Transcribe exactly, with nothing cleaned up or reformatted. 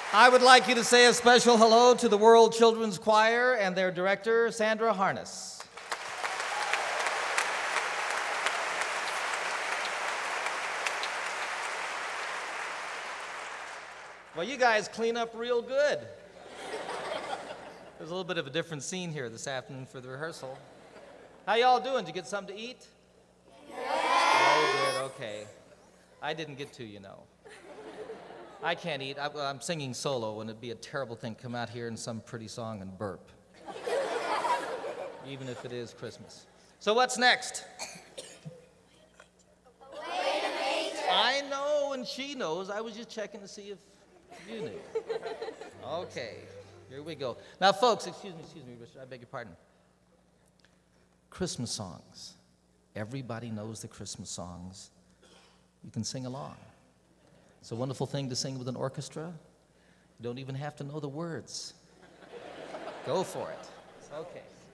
I would like you to say a special hello to the World Children's Choir and their director, Sandra Harness. Well, you guys clean up real good. There's a little bit of a different scene here this afternoon for the rehearsal. How y'all doing? Did you get something to eat? Yeah. Oh, good, okay. I didn't get to, you know. I can't eat. I, I'm singing solo, and it'd be a terrible thing to come out here in some pretty song and burp. Even if it is Christmas. So what's next? I know, and she knows. I was just checking to see if you knew. Okay, here we go. Now, folks, excuse me, excuse me, Richard, I beg your pardon. Christmas songs. Everybody knows the Christmas songs. You can sing along. It's a wonderful thing to sing with an orchestra. You don't even have to know the words. Go for it. Okay.